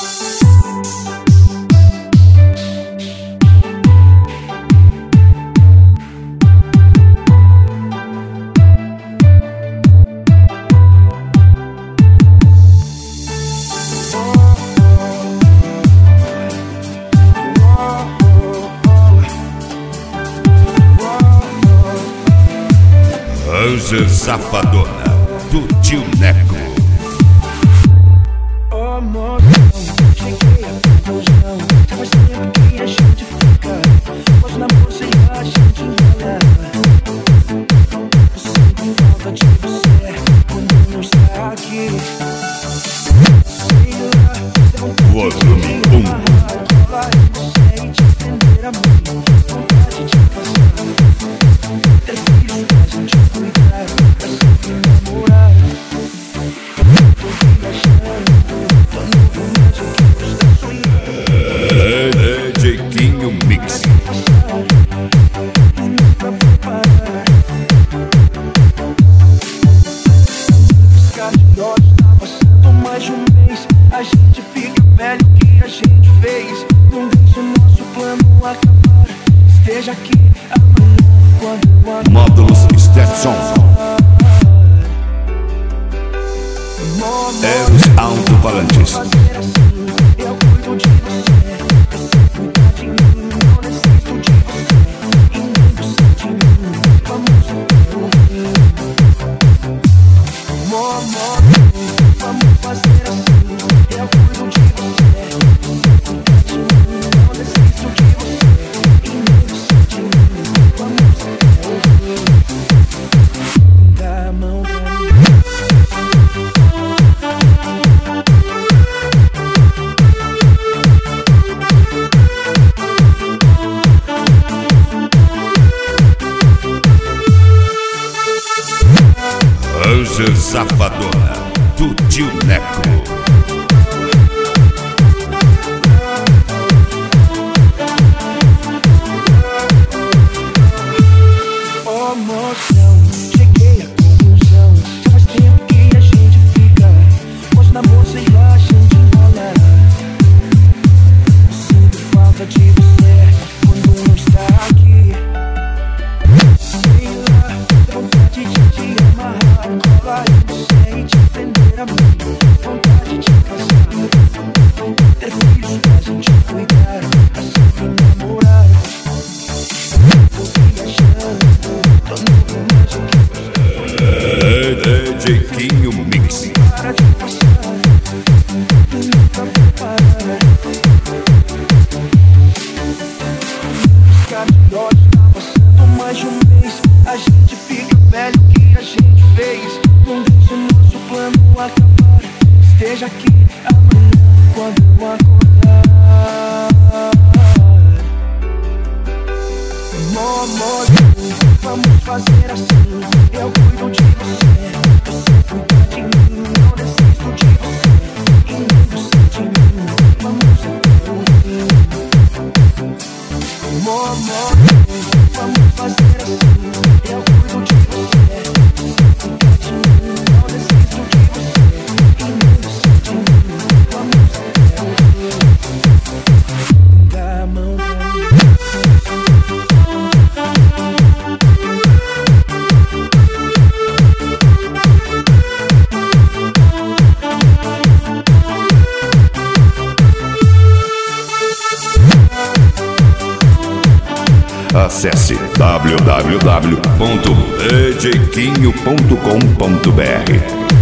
Ranger Safadona, do Tio Neco. Oh, amor, cheguei à conclusão. Já faz tempo que a gente fica, mas na moça e a gente enrolava. Eu sinto falta de você quando não está aqui. Sei lá, Volume 1. rola em você e te estender a mão. Vontade de casar, ter filhos pra gente cuidar, pra sempre namorar. Tô viajando, tô novo, mas o que eu estou sonhando. DJ Quinho Mix. E nunca vou parar. Piscar de olhos, tá passando mais de um mês. A gente fica velho, o que a gente fez? Não deixe o nosso plano acabar. Esteja aqui amanhã quando eu acordar. Módulos Stetson. Eros Alto-Falantes. Fazer assim, eu cuido de você. Você cuida de mim, não necessito de você. E nem você de mim, vamos até o fim. Amor, vamos fazer assim, eu cuido de você. Você cuida de mim, não necessito de você. E nem você de mim, vamos até o fim. Dá a mão pra mim. Ranger Safadona, do Tio Neco. Oh, moção, cheguei à conclusão. Já faz tempo que a gente fica, mas na moça e a gente enrola. Sinto falta de você quando não está aqui. Sei lá, vontade de te amarrar, colar em você e te prender a mim. Vontade de casar, ter filhos pra gente cuidar, pra sempre namorar. Tô viajando, tô novo, mas o que eu estou DJ Quinho Mix. para de passar, e nunca vou parar. Piscar de olhos, tá passando mais de um mês. A gente fica velho, o que a gente fez? Não deixe o nosso plano acabar. Esteja aqui amanhã quando eu acordar. Amor, vamos fazer assim, eu cuido de você. Você cuida de mim, não necessito de você. E nem você de mim, vamos até o fim. Amor, vamos fazer assim, eu cuido de você. Você cuida de mim, não necessito de você. E nem você de mim, vamos até o fim. Dá a mão pra mim. Acesse www.djquinho.com.br.